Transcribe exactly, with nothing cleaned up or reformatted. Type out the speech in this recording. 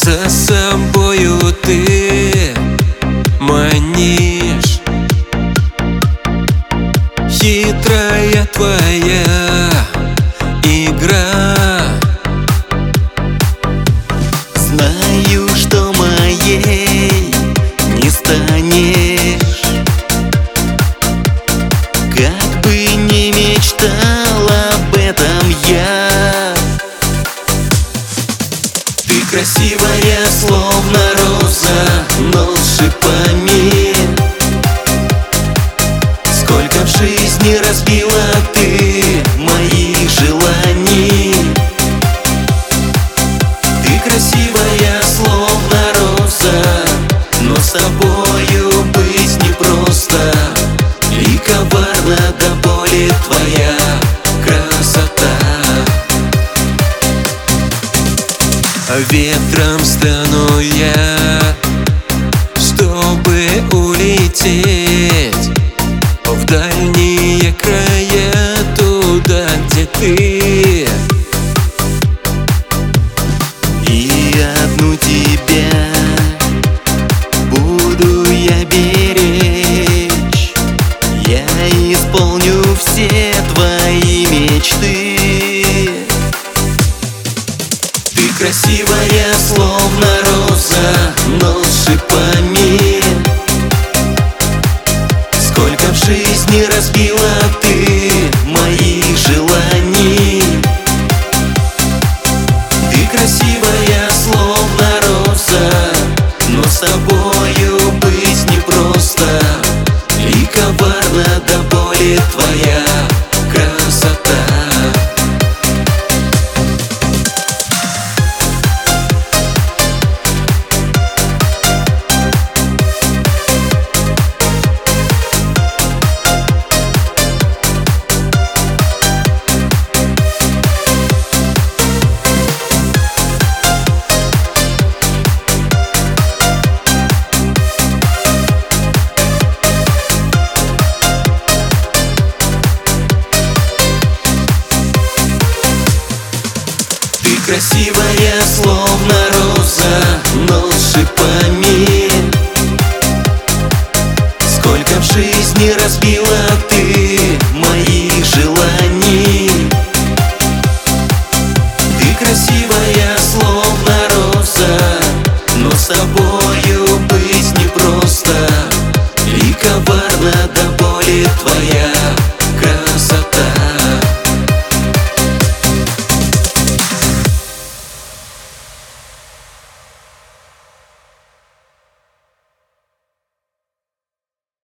За собою ты манишь, хитрая твоя игра. Знаю, что моей не станешь, как бы не мечтал об этом я. Ты красивая, словно роза, но с шипами. Сколько в жизни разбила ты моих желаний. Ты красивая, словно роза, но с тобою быть непросто. И коварна до боли твоя красота. Ветром стану я, чтобы улететь в дальние края, туда, где ты. И одну тебя буду я беречь. Я исполню все твои мечты. Ты красивая, словно роза, но с шипами. Сколько в жизни разбила ты моих желаний. Ты красивая, словно роза, но с тобою быть непросто. И коварна до боли твоя красота. Красивая, словно роза, но с шипами. Сколько в жизни разбила ты моих желаний.